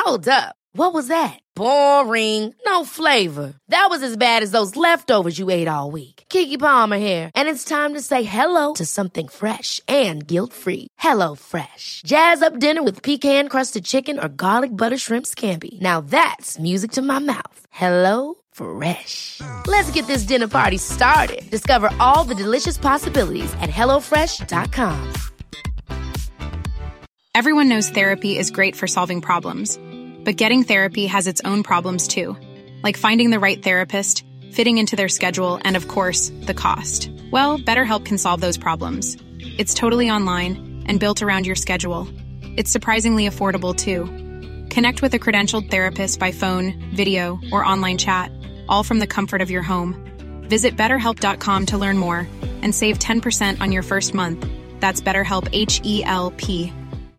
Hold up. What was that? Boring. No flavor. That was as bad as those leftovers you ate all week. Keke Palmer here, and it's time to say hello to something fresh and guilt-free. Hello Fresh. Jazz up dinner with pecan-crusted chicken or garlic butter shrimp scampi. Now that's music to my mouth. Hello Fresh. Let's get this dinner party started. Discover all the delicious possibilities at hellofresh.com. Everyone knows therapy is great for solving problems, but getting therapy has its own problems too, like finding the right therapist, fitting into their schedule, and of course, the cost. Well, BetterHelp can solve those problems. It's totally online and built around your schedule. It's surprisingly affordable too. Connect with a credentialed therapist by phone, video, or online chat, all from the comfort of your home. Visit BetterHelp.com to learn more and save 10% on your first month. That's BetterHelp, H-E-L-P.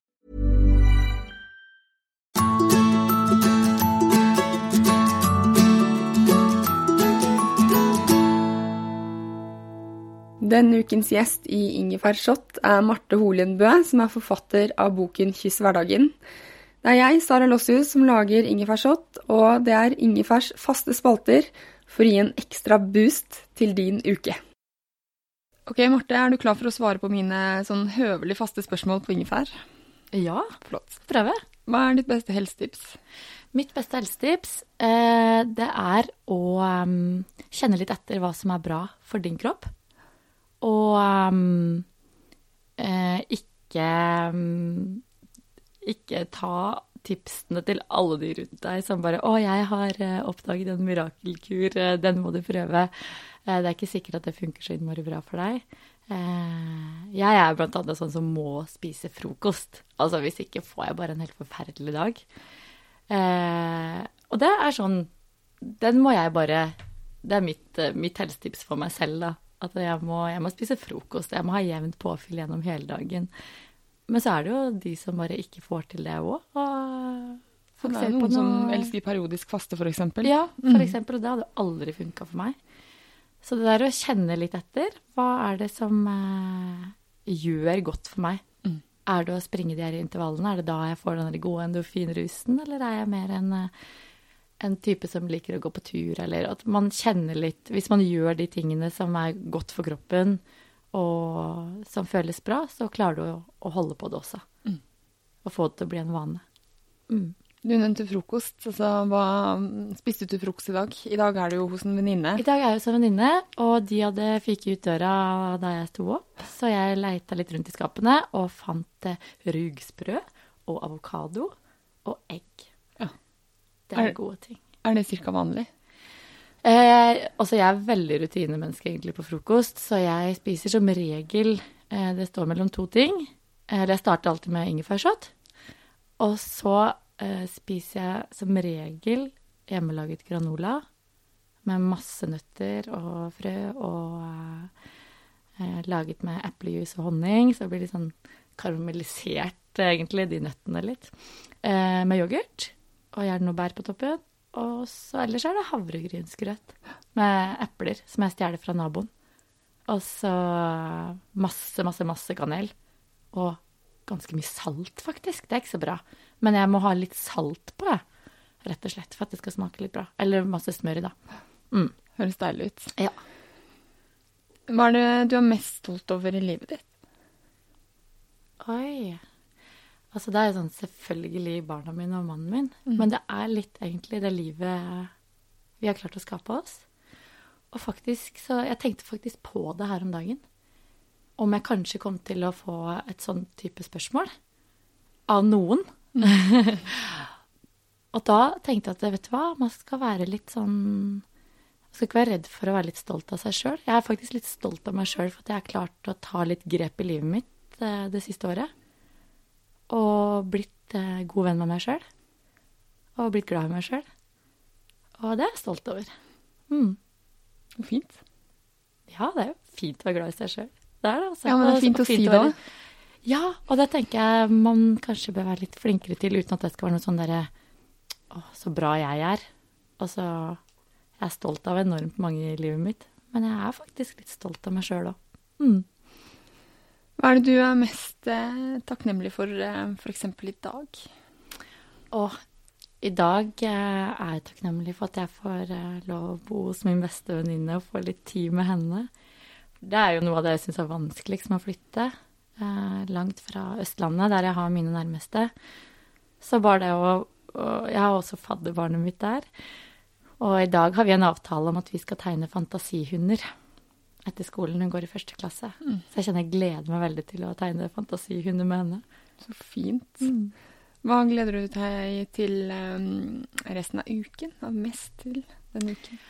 Denne ukens gjest I Ingefær Shot Marte Holien Bø, som forfatter av boken Kyss hverdagen. Det jeg, Sara Lossius, som lager Ingefær Shot, og det Ingefærs faste spalter for å gi en ekstra boost til din uke. Ok, Marte, du klar for å svare på mine sånn høvelig faste spørsmål på Ingefær? Ja, Flott. prøve. Hva ditt beste helsetips? Mitt beste helsetips, det å kjenne litt etter hva som bra for din kropp. Og ikke ta tipsene til alle de rundt deg som bare, jeg har oppdaget en mirakelkur, den må du prøve. Det ikke sikkert at det funker så innmari bra for deg. Jeg blant annet sånn som må spise frokost. Altså hvis ikke får jeg bare en helt forferdelig dag. Og det sånn, den må jeg bare, det mitt helsetips for meg selv da. At jeg må spise frokost, jeg må ha jevnt påfyll gjennom hele dagen. Men så det jo de som bare ikke får til det også. Og det noen som elsker periodisk faste, for eksempel. Ja, for eksempel, og det hadde aldri funket for meg. Så det å kjenne litt etter, hva det som gjør godt for meg? Det å springe de her intervallene? Det da jeg får den gode endorfinrusen, eller jeg mer en type som liker å gå på tur, eller at man kjenner litt, hvis man gjør de tingene som godt for kroppen, og som føles bra, så klarer du å holde på det også. Og få det til å bli en vane. Du nevnte frokost, altså hva spiste du frokost I dag? I dag det jo hos en venninne. I dag jeg hos en venninne, og de hadde fikket ut døra da jeg sto opp, så jeg leita litt rundt I skapene, og fant rugsprø, og avokado, og egg. Ja. Det gode ting. Det cirka vanlig? Altså jeg veldig rutinemenneske egentlig på frokost, så jeg spiser som regel, det står mellom 2 ting. Jeg starter alltid med ingefærshot, og så spiser jeg som regel hjemmelaget granola, med masse nøtter og frø, og laget med eplejus og honning, så det blir litt sånn karamellisert egentlig, de nøttene litt, med yoghurt, og gjerne noe bær på toppen, og så ellers det havregrynsgrøt med epler, som jeg stjeler fra naboen. Og så masse kanel, og ganske mye salt faktisk, det ikke så bra. Men jeg må ha litt salt på, rett og slett, for at det skal smake litt bra. Eller masse smør I da. Høres deilig ut. Ja. Hva det du mest stolt over I livet ditt? Oi... Altså det jo sånn selvfølgelig barna mine og mannen min, men det litt egentlig det livet vi har klart å skape oss. Og faktisk, så jeg tenkte faktisk på det her om dagen, om jeg kanskje kom til å få et sånn type spørsmål av noen. Og da tenkte jeg at, vet du hva, man skal være litt sånn, man skal ikke være redd for å være litt stolt av seg selv. Jeg faktisk litt stolt av meg selv for at jeg har klart å ta litt grep I livet mitt det siste året. Og blitt god venn med meg selv. Og blitt glad I meg selv. Og det jeg stolt over. Fint. Ja, det jo fint å være glad I seg selv. Det det, altså. Ja, men det fint å si det også. Ja, og det tenker jeg man kanskje bør være litt flinkere til, uten at det skal være noe sånn der, så bra jeg Og så, jeg stolt av enormt mange I livet mitt. Men jeg faktisk litt stolt av meg selv også. Hva det du mest takknemlig for eksempel I dag? I dag er jeg takknemlig for at jeg får lov å bo hos min beste venninne og få litt tid med henne. Det er jo noe av det jeg synes er vanskeligst med å flytte. Langt fra Østlandet, der jeg har mine nærmeste. Så bare det jeg har også fadderbarnet mitt der. Og i dag har vi en avtale om at vi skal tegne fantasihunder etter skolen. Hun går i 1. klasse. Så jeg kjenner jeg gleder meg veldig til å tegne fantasihunder med henne. Så fint. Hva gleder du deg til resten av uken? Hva mest til denne uken?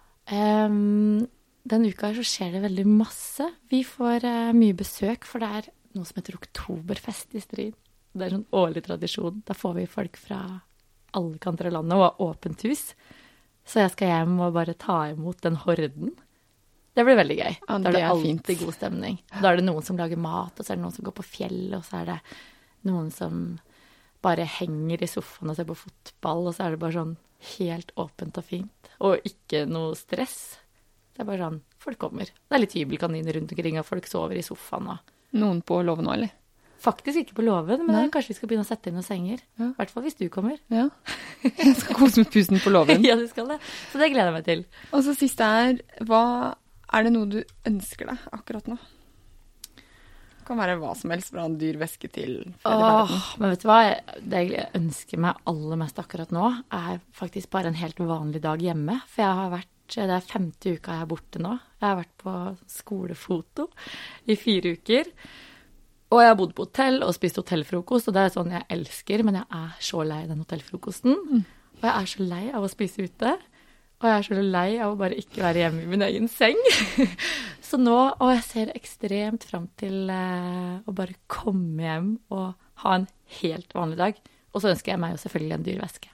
Denne uka her så skjer det veldig masse. Vi får mye besøk, for det er noe som heter Oktoberfest i Stryn. Det er en sånn årlig tradisjon. Da får vi folk fra alle kanter av landet og har åpent hus. Så jeg skal hjem og bare ta imot den horden. Det blir veldig gøy. Ja, da er det alltid fint. God stemning. Da er det noen som lager mat, og så er det noen som går på fjell, og så er det noen som bare henger i sofaen og ser på fotball, og så er det bare sånn helt åpent og fint. Og ikke noe stress. Det er bare sånn, folk kommer. Det er litt hybelkaniner rundt omkring, og folk sover i sofaen. Og... Noen på låven nå, eller? Faktisk ikke på låven, men kanskje vi skal begynne å sette inn noen senger. I hvert fall hvis du kommer. Ja, jeg skal kose med pusen på låven. Ja, du skal det. Så det gleder jeg meg til. Og så siste hva er det noe du ønsker deg akkurat nå? Det kan være hva som helst fra en dyr væske til verden. Men vet du hva? Det jeg ønsker meg aller mest akkurat nå, er faktisk bare en helt vanlig dag hjemme. For jeg har vært, det er 5. uka jeg er borte nå. Jeg har vært på skolefoto i 4 uker. Og jeg har bodd på hotell og spist hotellfrokost, og det er sånn jeg elsker, men jeg er så lei den hotellfrokosten. Og jeg er så lei av å spise ute, og jeg er så lei av å bare ikke være hjemme i min egen seng. Så nå, og jeg ser ekstremt frem til å bare komme hjem og ha en helt vanlig dag. Og så ønsker jeg meg jo selvfølgelig en dyr væske.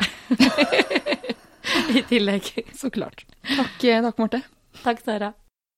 I tillegg. Så klart. Takk Marte. Takk, Sara.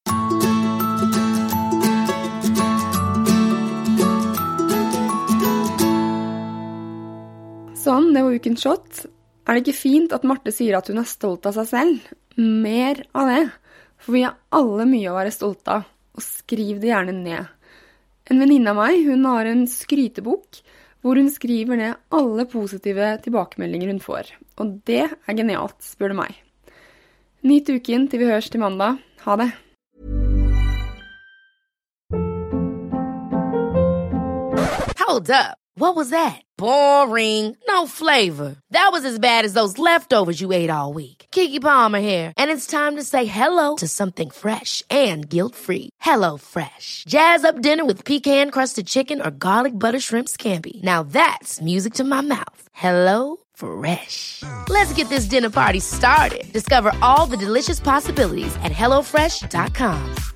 Sånn, det var ukens shot. Er det ikke fint at Marte sier at hun er stolt av seg selv? Mer av det. For vi har alle mye å være stolt av, og skriv det gjerne ned. En venninne av meg, hun har en skrytebok, hvor hun skriver ned alle positive tilbakemeldinger hun får. Og det er genialt, spør du meg. Nyt uken til vi høres til mandag. Ha det! Hold up. What was that? Boring. No flavor. That was as bad as those leftovers you ate all week. Keke Palmer here, and it's time to say hello to something fresh and guilt-free. Hello Fresh. Jazz up dinner with pecan-crusted chicken or garlic butter shrimp scampi. Now that's music to my mouth. Hello Fresh. Let's get this dinner party started. Discover all the delicious possibilities at HelloFresh.com.